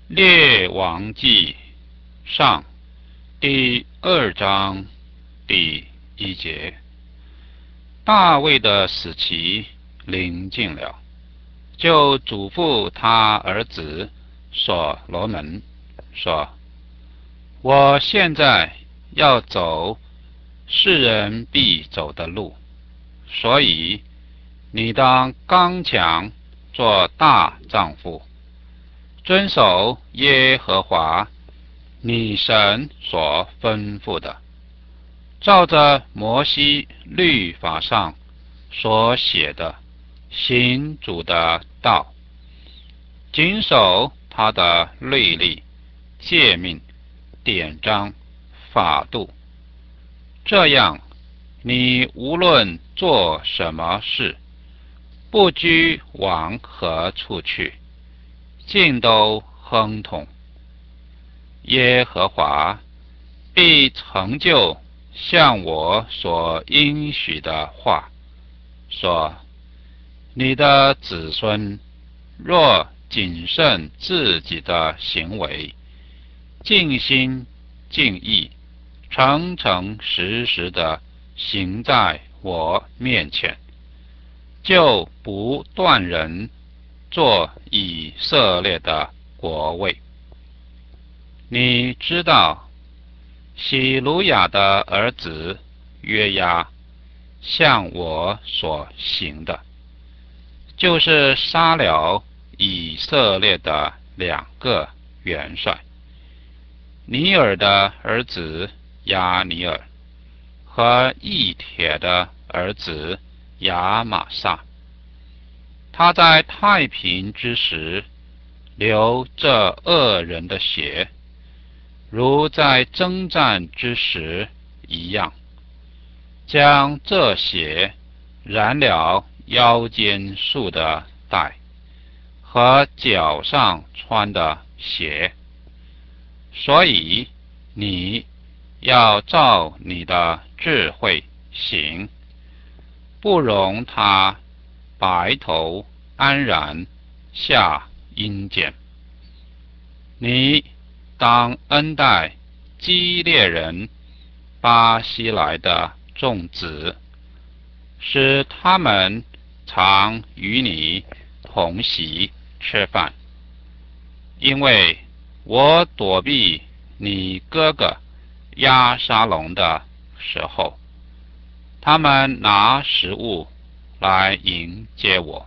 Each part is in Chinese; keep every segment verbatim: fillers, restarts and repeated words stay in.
列王纪上第二章第一节。大卫的死期临近了，就嘱咐他儿子所罗门说：我现在要走世人必走的路，所以你当刚强，做大丈夫，遵守耶和华你神所吩咐的，照着摩西律法上所写的，行主的道，谨守他的律例、诫命、典章、法度。这样，你无论做什么事，不拘往何处去，尽都亨通。耶和华必成就向我所应许的话，说：你的子孙若谨慎自己的行为，尽心尽意，诚诚实实的行在我面前，就不断人做以色列的国位。你知道喜鲁雅的儿子约押向我所行的，就是杀了以色列的两个元帅，尼尔的儿子亚尼尔和义铁的儿子亚玛撒。他在太平之时流这恶人的血，如在征战之时一样，将这血染了腰间束的带和脚上穿的鞋。所以你要照你的智慧行，不容他白头安然下阴间。你当恩待基列人巴西来的众子，使他们常与你同席吃饭，因为我躲避你哥哥押沙龙的时候，他们拿食物来迎接我。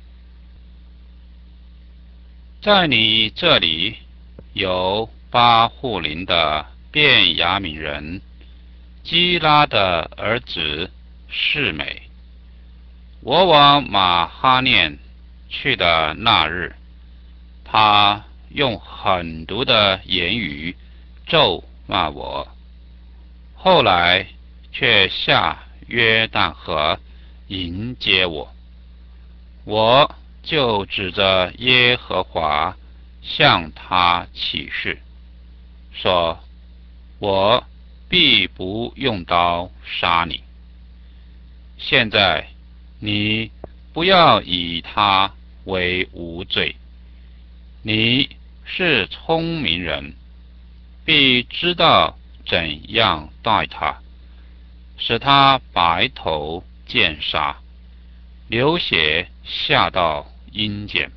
在你这里有巴户林的便雅悯人基拉的儿子示每。我往马哈念去的那日，他用狠毒的言语咒骂我，后来却下约旦河迎接我。我就指着耶和华向他起誓，说：我必不用刀杀你。现在你不要以他为无罪，你是聪明人，必知道怎样待他，使他白头见杀，流血下到阴间。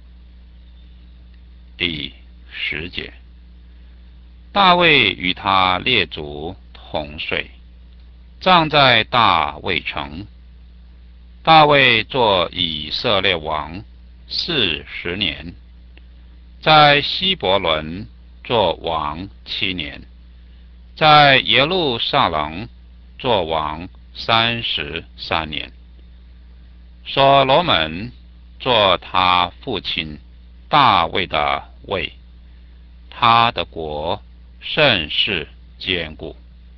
第十节。大卫与他列祖同睡，葬在大卫城。大卫做以色列王四十年，在希伯伦做王七年，在耶路撒冷做王三十三年。所罗门做他父亲大卫的位，他的国甚是坚固。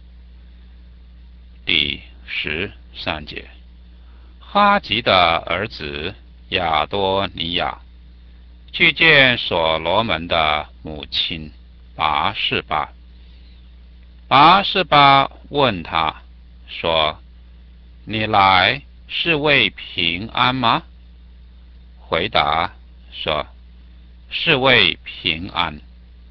第十三节。哈吉的儿子亚多尼亚去见所罗门的母亲拔示巴。拔示巴问他说：你来是为平安吗？回答说：是为平安。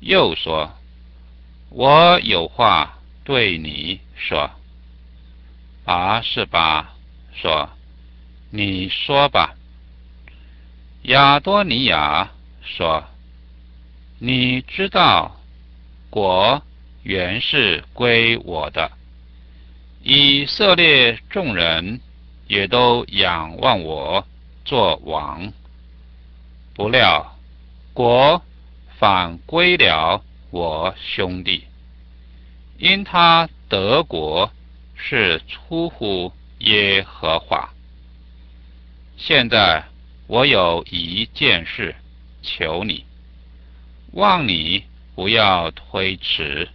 又说：我有话对你说。拔示巴说：你说吧。亚多尼雅说：你知道，国原是归我的，以色列众人也都仰望我做王。不料，国反归了我兄弟，因他得国是出乎耶和华。现在我有一件事求你，望你不要推迟。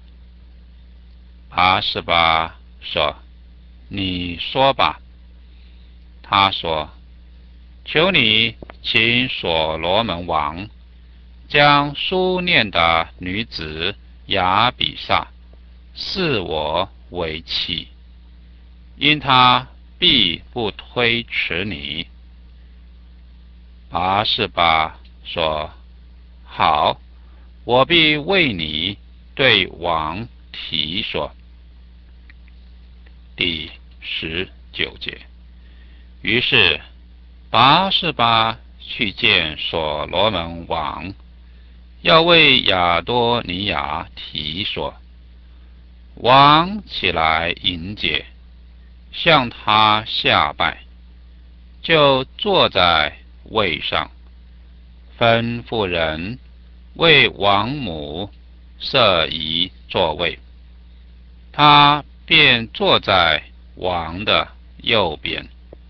拔示巴说：你说吧。他说：求你请所罗门王将书念的女子亚比煞视我为妻，因他必不推迟你。拔示巴说：好，我必为你对王提说。第十九节。于是拔示巴去见所罗门王，要为亚多尼雅提说。王起来迎接，向他下拜，就坐在位上，吩咐人为王母设一座位，他便坐在王的右边。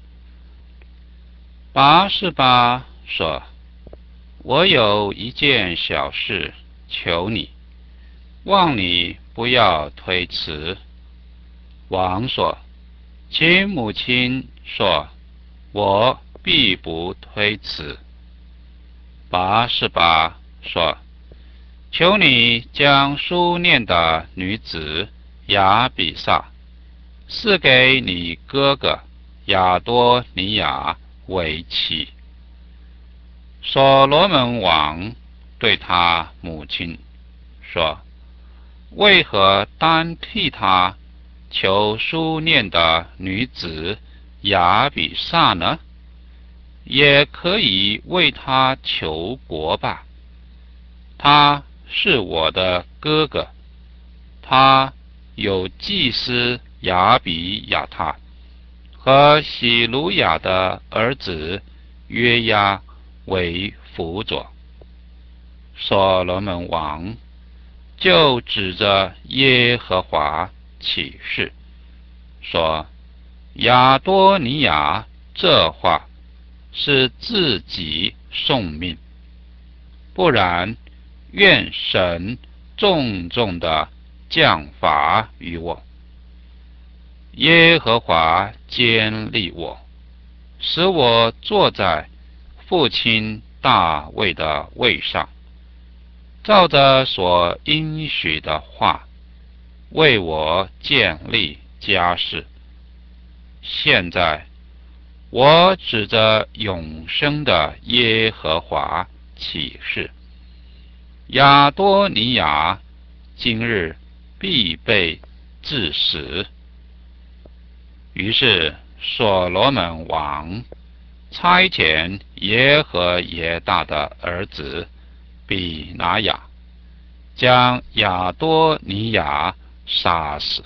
拔示巴说：我有一件小事求你，望你不要推辞。王说：请母亲说，我必不推辞。拔示巴说：求你将书念的女子亚比煞赐给你哥哥亚多尼雅为妻。所罗门王对他母亲说：为何单替他求书念的女子亚比煞呢？也可以为他求国吧。他是我的哥哥，他有祭司亚比亚他和喜鲁雅的儿子约押为辅佐。所罗门王就指着耶和华起誓，说：亚多尼雅这话是自己送命，不然愿神重重的降罚于我。耶和华坚立我，使我坐在父亲大卫的位上，照着所应许的话，为我建立家室。现在我指着永生的耶和华起誓，亚多尼雅今日必被致死。于是所罗门王差遣耶和耶大的儿子比拿雅，将亚多尼雅杀死。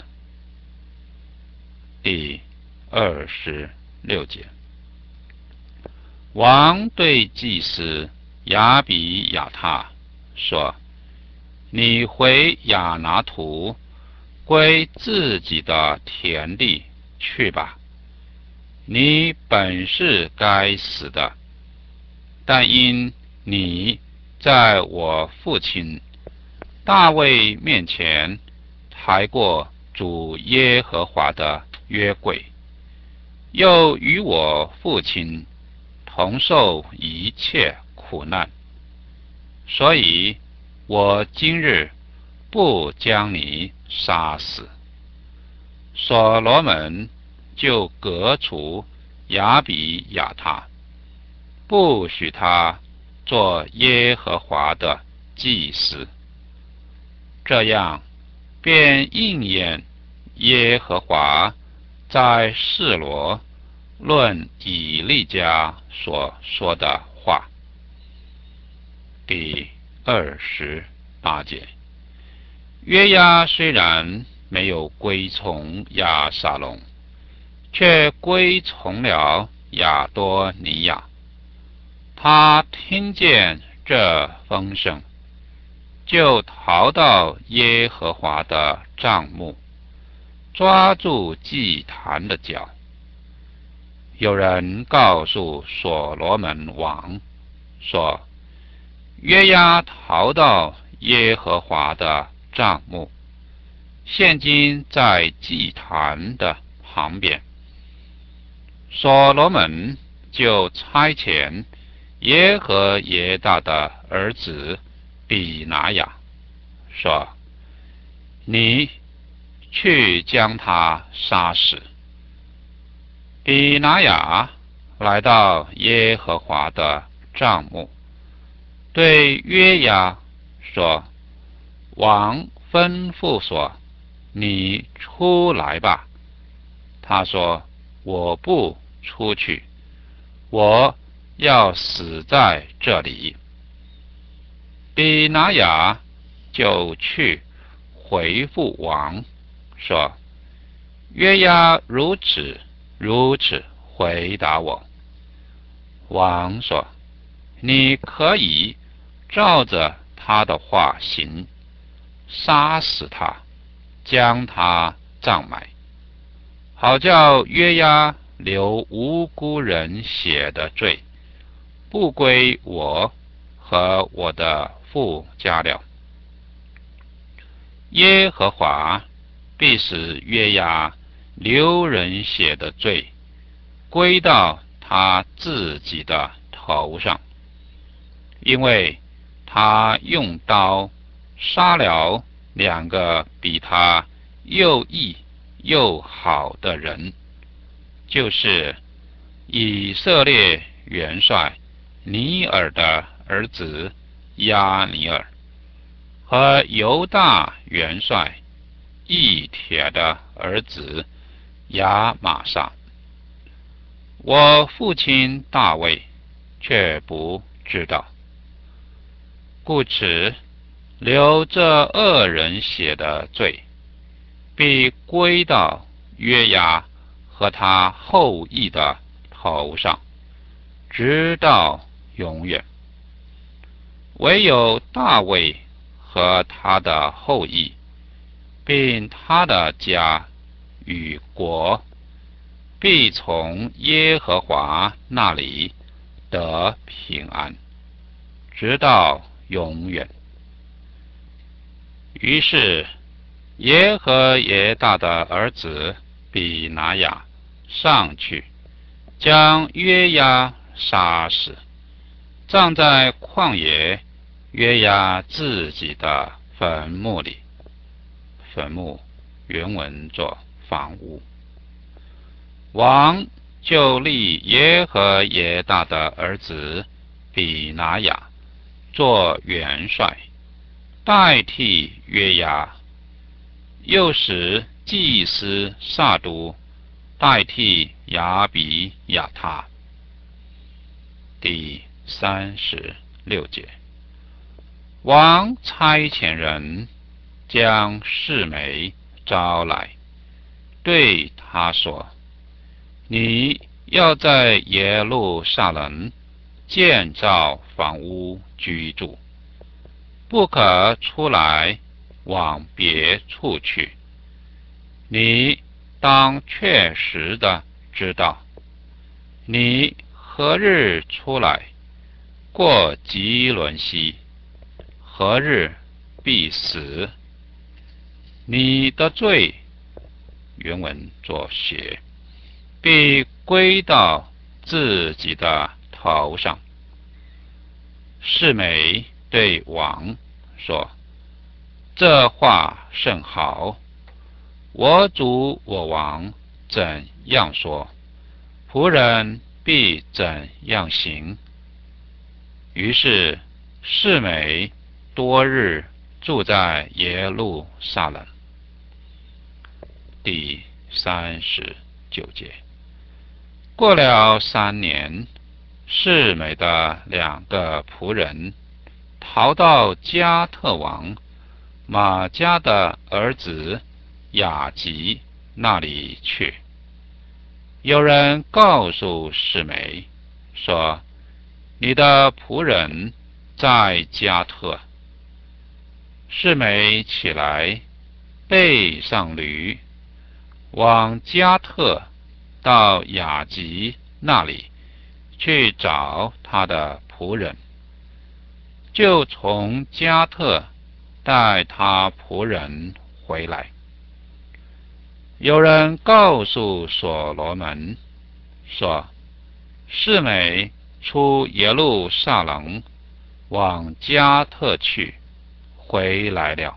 第二十六节。王对祭司亚比亚他说：你回亚拿图，归自己的田地去吧。你本是该死的，但因你在我父亲大卫面前抬过主耶和华的约柜，又与我父亲同受一切苦难，所以我今日不将你杀死。所罗门就革除亚比亚他，不许他做耶和华的祭司。 这样便应验耶和华在示罗论以利家所说的话。第二十八节，约押虽然没有归从亚撒龙，却归从了亚多尼亚。他听见这风声，就逃到耶和华的帐幕，抓住祭坛的脚。有人告诉所罗门王说，约押逃到耶和华的帐幕，现今在祭坛的旁边。所罗门就差遣耶和耶大的儿子比拿雅说，你去将他杀死。比拿雅来到耶和华的帐幕，对约押说，王吩咐说，你出来吧。他说，我不出去，我要死在这里。比拿雅就去回复王说，约押如此如此回答我。王说，你可以照着他的话行，杀死他，将他葬埋，好叫约押流无辜人血的罪不归我和我的父家了。耶和华必使约押流人血的罪归到他自己的头上，因为他用刀杀了两个比他又义又好的人，就是以色列元帅尼尔的儿子亚尼尔和犹大元帅以铁的儿子亚玛撒。我父亲大卫却不知道，故此流这恶人血的罪必归到约押和他后裔的头上，直到永远。唯有大卫和他的后裔，并他的家与国，必从耶和华那里得平安，直到永远。于是耶和耶大的儿子比拿雅上去，将约押杀死，葬在旷野约押自己的坟墓里。坟墓原文作房屋。王就立耶和耶大的儿子比拿雅做元帅，代替约押，又使祭司撒督代替亚比亚他。第三十六节，王差遣人将示每招来，对他说，你要在耶路撒冷建造房屋居住，不可出来往别处去。你当确实的知道，你何日出来过基伦溪，何日必死。你的罪，原文作血，必归到自己的头上。示每对王说，这话甚好，我主我王怎样说，仆人必怎样行。于是示每多日住在耶路撒冷。第三十九节。过了三年，示每的两个仆人逃到加特王马加的儿子雅吉那里去。有人告诉示每说：“你的仆人在加特。”示每起来，背上驴，往加特到雅吉那里去找他的仆人，就从加特带他仆人回来。有人告诉所罗门说：“示每出耶路撒冷往加特去，回来了。”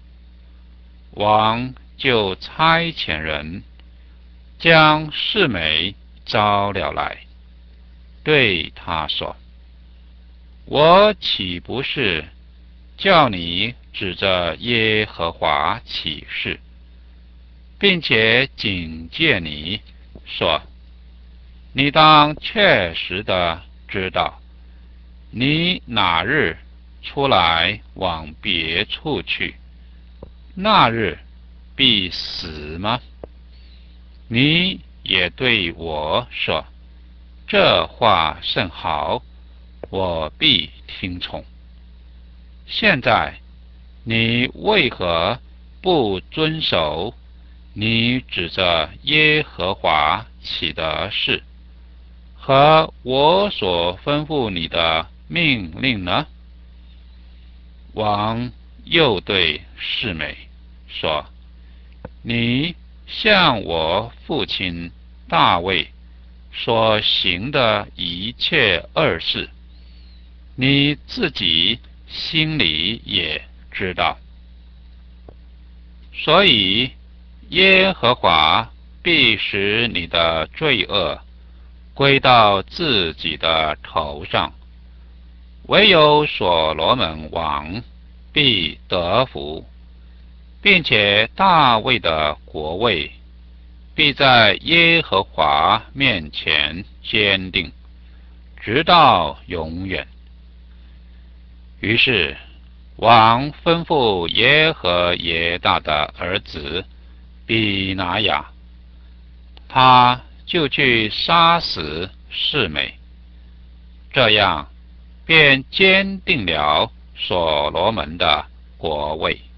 王就差遣人将示每招了来，对他说：“我岂不是叫你指着耶和华起誓，并且警戒你说，你当确实的知道，你哪日出来往别处去，那日必死吗？”你也对我说：“这话甚好，我必听从。”现在你为何不遵守你指着耶和华起的誓和我所吩咐你的命令呢？王又对示每说：“你向我父亲大卫所行的一切恶事，你自己心里也知道，所以耶和华必使你的罪恶归到自己的头上，唯有所罗门王必得福，并且大卫的国位必在耶和华面前坚定，直到永远。”于是王吩咐耶和耶大的儿子比拿雅，他就去杀死示每，这样便坚定了所罗门的国位。